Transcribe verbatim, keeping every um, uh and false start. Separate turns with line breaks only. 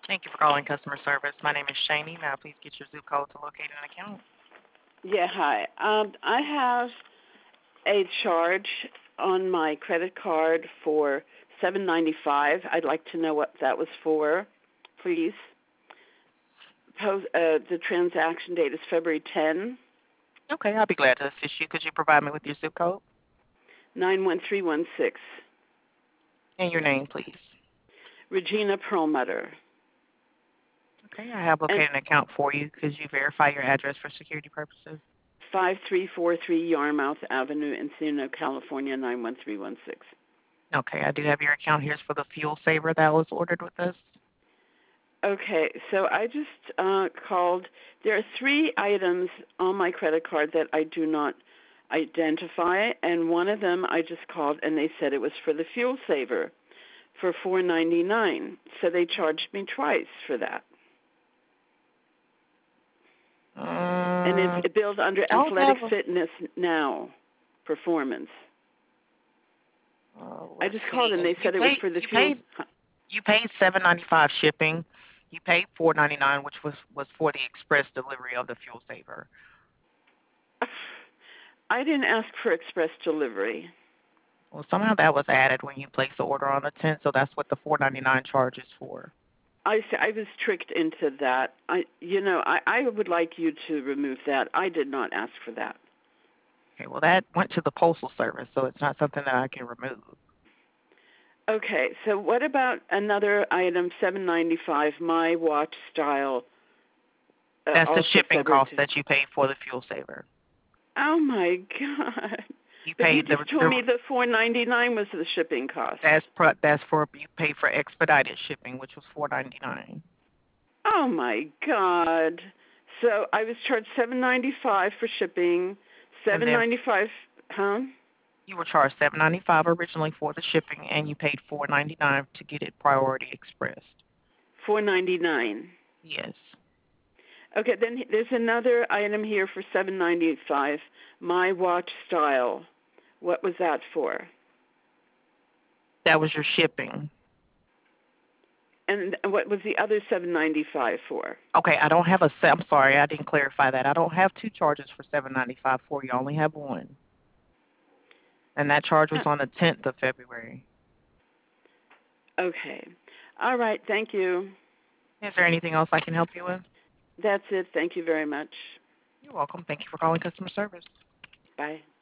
Thank you for calling customer service. My name is Shani. May I please get your zip code to locate an account?
Yeah, hi. Um, I have a charge on my credit card for seven ninety five. I'd like to know what that was for, please. Post, uh, the transaction date is February tenth,
Okay, I'll be glad to assist you. Could you provide me with your zip code
nine one three one six.
and your name, please?
Regina Perlmutter.
Okay, I have
And
located an account for you. Could you verify your address for security purposes?
five three four three Yarmouth Avenue, Encino, California, nine one three one six.
Okay, I do have your account. Here's for the fuel saver that was ordered with us.
Okay, so I just uh, called. There are three items on my credit card that I do not identify, and one of them I just called, and they said it was for the fuel saver for four ninety-nine. So they charged me twice for that, and it's
Um,
it billed under
don't
Athletic
have a.
Fitness Now Performance.
Uh,
I
let's
just
see.
called, and
And
they
you
said it was
paid.
for the
You
fuel.
paid. You paid seven ninety five shipping. You paid four ninety nine, which was was for the express delivery of the fuel saver.
I didn't ask for express delivery.
Well, somehow that was added when you placed the order on the tenth, so that's what the four ninety nine charge is for.
I, I was tricked into that. I, you know, I, I would like you to remove that. I did not ask for that.
Okay, well that went to the postal service, so it's not something that I can remove.
Okay, so what about another item, seven ninety five, my watch style, uh,
That's the
also
shipping
February
cost
two.
that you paid for the fuel saver.
Oh my God!
You
But you
paid the
just told
the
me the four ninety nine was the shipping cost.
that's pro, that's for you paid for expedited shipping, which was four ninety nine.
Oh my God! So I was charged seven ninety five for shipping,
And
seven
then
ninety five, huh?
you were charged seven ninety five originally for the shipping, and you paid four ninety nine to get it priority expressed.
Four ninety nine.
Yes,
Okay, then there's another item here for seven ninety five. My watch style. What was that for?
that was your shipping.
And what was the other seven ninety five for?
Okay, I don't have a. se- I'm sorry, I didn't clarify that. I don't have two charges for seven ninety five for you. I only have one, and that charge was
Uh,
on the tenth of February.
Okay. All right. Thank you.
Is there anything else I can help you with?
That's it. Thank you very much.
You're welcome. Thank you for calling customer service.
Bye.